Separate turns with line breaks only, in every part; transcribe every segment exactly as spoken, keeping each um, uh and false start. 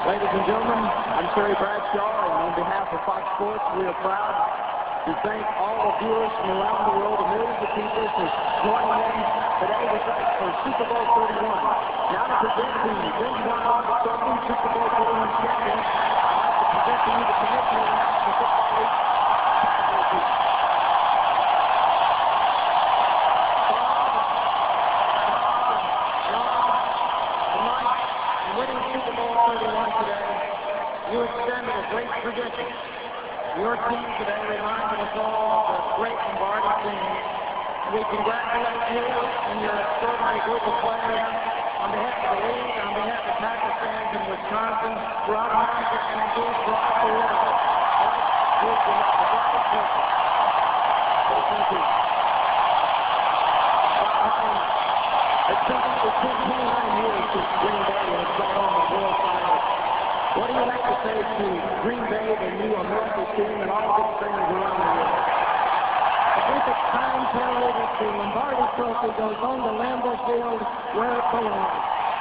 Ladies and gentlemen, I'm Terry Bradshaw, and on behalf of Fox Sports, we are proud to thank all the viewers from around the world, the millions of people for joining in today with us for Super Bowl thirty-one. Now to present the Vince Lombardi Trophy Super Bowl thirty-one champion, I'd like to present to you the Commissioner of the National Football League. Winning Super Bowl thirty-one today, you extended a great tradition. Your team today reminded us all of the great Lombardi team. We congratulate you and your extraordinary group of players on behalf of the league, on behalf of Packers fans in Wisconsin, throughout America, and indeed throughout the world. Thank you. It's been twenty-nine years since Green Bay has brought on the World Finals. What do you like to say to Green Bay and you, America's team, and all the fans around the world? I think it's time, Terry, that the Lombardi Trophy goes on to Lambeau Field where it belongs.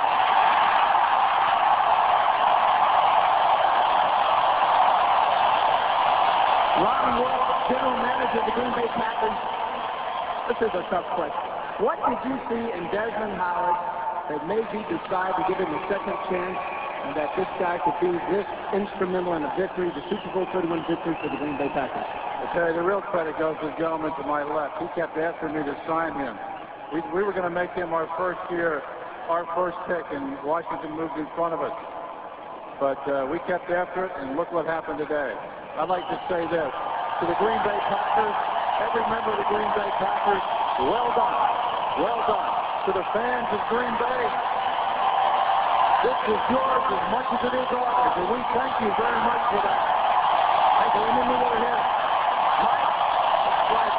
Ron Wolf, general manager of the Green Bay Packers. This is a tough question. What did you see in Desmond Howard that made you decide to give him a second chance and that this guy could be this instrumental in a victory, the Super Bowl thirty-one victory for the Green Bay Packers?
I tell you, the real credit goes to the gentleman to my left. He kept asking me to sign him. We, we were going to make him our first year, our first pick, and Washington moved in front of us. But uh, we kept after it, and look what happened today. I'd like to say this. To the Green Bay Packers, every member of the Green Bay Packers, well done. Well done. To the fans of Green Bay, this is yours as much as it is ours, and we thank you very much for that. Thank you. Let me move over here. Mike, right.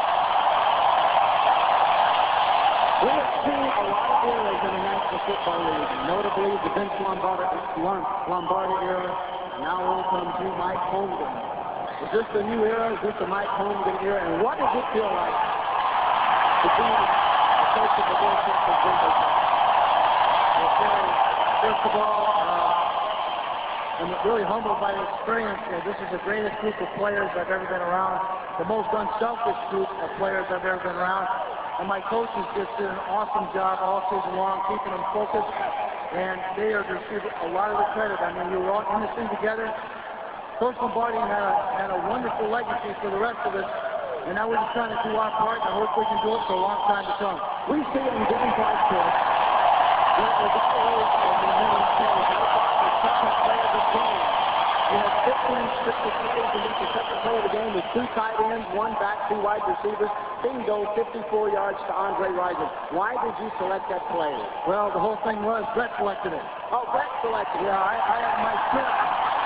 We have seen a lot of eras in the National Football League, notably the Vince Lombardi, Lombardi era. Now we'll come to Mike Holmgren. Is this the new era? Is this the Mike Holmgren era? And what does it feel like to be First of all, uh, I'm really humbled by the experience. Uh, this is the greatest group of players I've ever been around, the most unselfish group of players I've ever been around. And my coaches just did an awesome job all season long, keeping them focused. And they are receiving a lot of the credit. I mean, you were all in this thing together. Coach Lombardi had a, had a wonderful legacy for the rest of us. And now we're just trying to do our part, and I hope we can do it for a long time to come. We see it in games like this. There was always a momentum change. I thought the second play of the game. You had fifteen scripted plays in the second play of the game with two tight ends, one back, two wide receivers. Bingo, fifty-four yards to Andre Rison. Why did you select that play?
Well, the whole thing was Brett selected it.
Oh, Brett selected it.
Yeah, I, I had my script.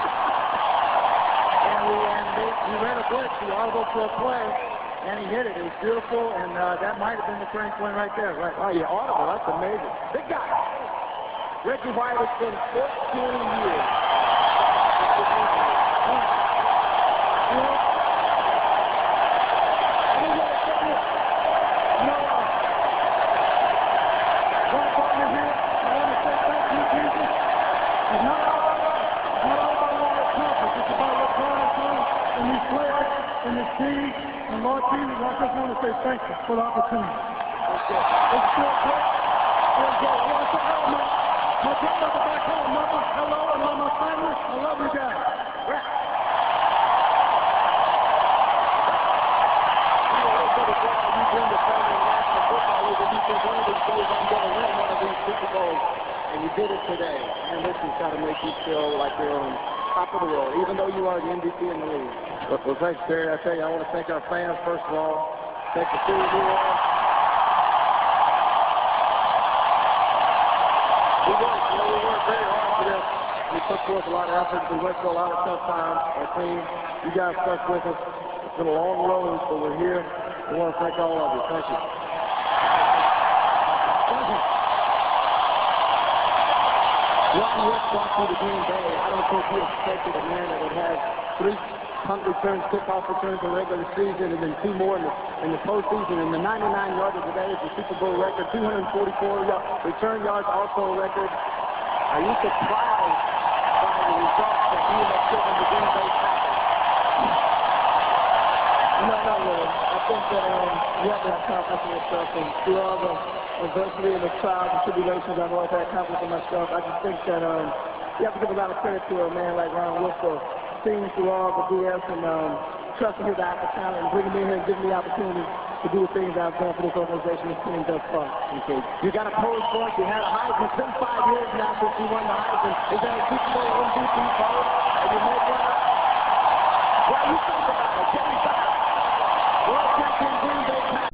And we, and they, we ran a blitz. We audible for a play. And he hit it. It was beautiful, and uh, that might have been the turning point right there. Right.
Oh, yeah, audible. That's amazing. Big guy. Reggie White, it's been fourteen years.
And the team, and Lord Jesus, I just want to say thank you for the opportunity.
Okay.
It's still great. Feels good. I want to say hello, my, my grandmother back home, Mama. Hello, and all my family. I love you guys.
Brett. You know, it's really great when you bring the family in National Football League and you think one of these days I'm going to win one of these Super Bowls. And you did it today. And this has got to make you feel like you're on top of the world, even though you are the M V P in the league.
Well, well, thanks, Terry. I tell you, I want to thank our fans, first of all. Thank the city of New Orleans. We worked, you know, we worked very hard for this. We put forth a lot of effort. We went through a lot of tough times. Our team, you guys stuck with us. It's been a long road, but we're here. I want to thank all of you. Thank you.
Thank you. Ron Wolf brought you to Green Bay. I don't think he expected a man that would have three punt returns, kickoff returns in the regular season, and then two more in the, in the postseason. And the ninety-nine yards of the day is the Super Bowl record. two hundred forty-four return yards, also a record. Are you surprised by the
think that um, you have to have confidence in yourself, and through all the adversity and the trials and tribulations, I've always had confidence in myself. I just think that um, you have to give a lot of credit to a man like Ron Wolf for seeing through all the B S and um, trusting his eye for talent and bringing me in here and giving me the opportunity to do the things I've done for this organization, this team thus far.
Okay. You got a pose for it. You had a Heisman. It's been five years now since you won the Heisman. Is there a Super Bowl M V P pose? Have you made one up? Well, you think about it. Getting back. World champion Green Bay Packers.